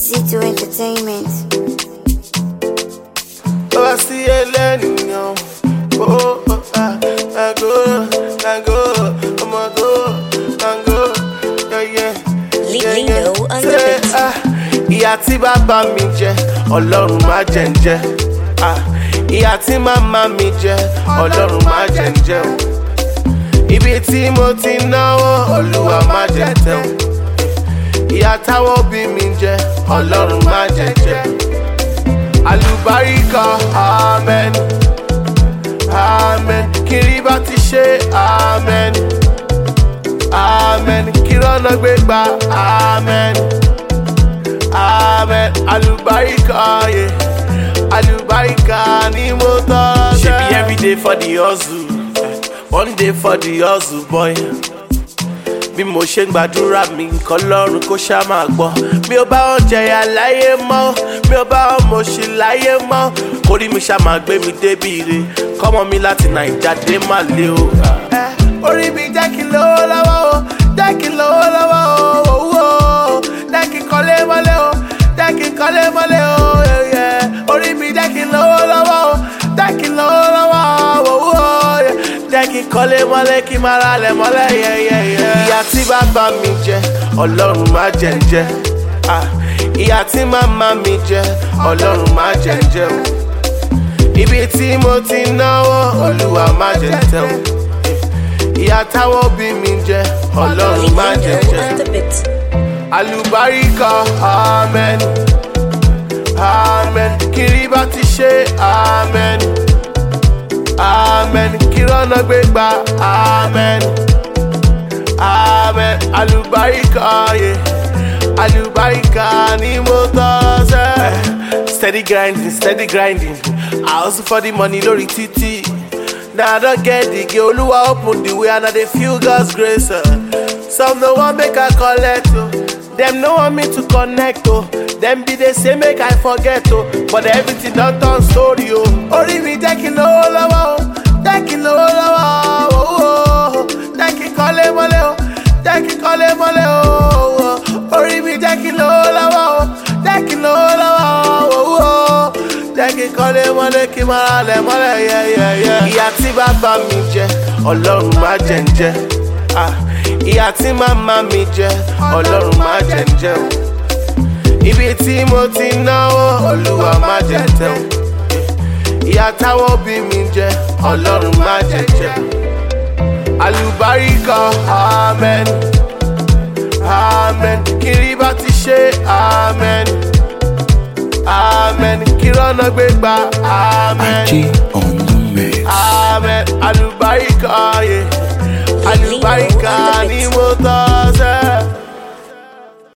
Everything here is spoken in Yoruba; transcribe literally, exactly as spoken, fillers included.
Z two Entertainment. Oh, I see a learning, yo. Oh, oh, ah, I go, I go, I'm a go, I go, yeah, yeah. Lino on the beat. Ah, ìyà tí bàbá mi jẹ, Ọlọ́run má jẹ́ n jẹ. Ah, ìyà tí màmá mi jẹ, Ọlọ́run má jẹ́ n jẹ. Ibi tí mo ti náwó, Olúwa má jẹ́ n tẹ́. Ìyà táwọn òbí mi jẹ, Ọlọ́run má jẹ́ n jẹ. Àlùbáríkà, amen, amen. Kiri bá ti ṣe, amen, amen. Kirọ́nà gbégbá, amen, amen. Àlùbáríkà, yeah. Àlùbáríkà ni mo tọ́. She be every day for the hustle, one day for the hustle, boy. Bí mo ṣe ń gbàdúrà mi k'Ọlọ́run kó ṣá máa gbọ́. Mi ò bá wọn jẹyà láyé mọ́, mi ò bá wọn mọ̀ṣì láyé mọ́. Kórí mi ṣá máa gbé mi débi ire, kọ́mọ mi láti Nàìjà dé má lé o. Orí mi jẹ́ kí n lówó lọ́wọ́ o, jẹ́ kí n lówó lọ́wọ́ o, owó o. Jẹ́ kí n kọ́lé mọ́lé o, jẹ́ kí n kọ́lé mọ́lé o. Orí mi jẹ́ kí n lówó lọ́wọ́ o, jẹ́ kí n lówó lọ́wọ́ o, owó o. Jẹ́ kí n kọ́lé mọ́lé kí n máa ralẹ̀ mọ́lẹ̀ yẹ́yẹ́yẹ́. Ìyà tí bàbá mi jẹ, Ọlọ́run má jẹ́ n jẹ. Ah, ìyà tí màmá mi jẹ, Ọlọ́run má jẹ́ n jẹ. Ibi tí mo ti náwó, Olúwa má jẹ́ n tẹ́. Ìyà táwọn òbí mi jẹ, Ọlọ́run má jẹ́ n jẹ. Àlùbáríkà, amen, amen. Kiri bá ti ṣe, amen, amen. Kirọ́nà gbégbá, amen, amen. Àlùbáríkà, yeah. Àlùbáríkà ni mo tọ́ sẹ́. Steady grinding, steady grinding. I hustle for the money lórí títì. Now I don't get the girl, Olúwa open the way and I dey feel God's grace. Uh. Some no want make I collect, oh. Them no want me to connect, oh. Them be they say make I forget, oh. But everything done turn story, oh. Orí mi jẹ́ kí n lówó lọ́wọ́, oh. Jẹ́ kí n lówó lọ́wọ́, oh, oh. Jẹ́ kí n kọ́lé mọ́lé, oh. Jẹ́ kí n kọ́lé mọ́lé, oh. Orí mi jẹ́ kí n lówó lọ́wọ́, oh. Jẹ́ kí n lówó lọ́wọ́, oh, oh. Jẹ́ kí n kọ́lé mọ́lé kí n máa ralẹ̀ mọ́lẹ̀ yẹ́yẹ́yẹ́. Ìyà tí bàbá mi jẹ, Ọlọ́run má jẹ́ n jẹ. Ah, ìyà tí màmá mi jẹ, Ọlọ́run má jẹ́ n jẹ. Ibi tí mo ti náwó, Olúwa má jẹ́ n tẹ́. Ìyà táwọn òbí mi jẹ, Ọlọ́run má jẹ́ n jẹ. Àlùbáríkà, amen, amen. Kiri bá ti ṣe, amen, amen. Kirọ́nà gbégbá, amen, I G on the mix. amen. Àlùbáríkà, yeah. Àlùbáríkà ni mo tọ́.